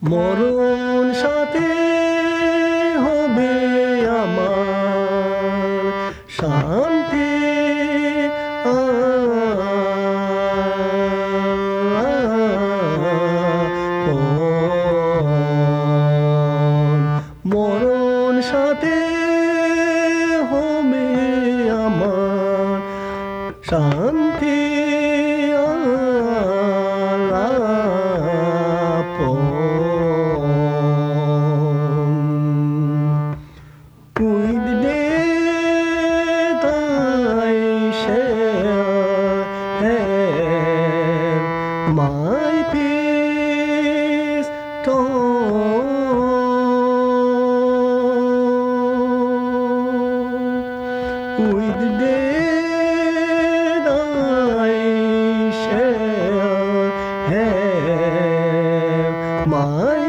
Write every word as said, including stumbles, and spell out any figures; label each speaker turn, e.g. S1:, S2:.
S1: মরণ সাথে হবে আমার শান্তি মরণ সাথে হবে আমার শান্তি With death I shall have my peace torn. With death I shall have my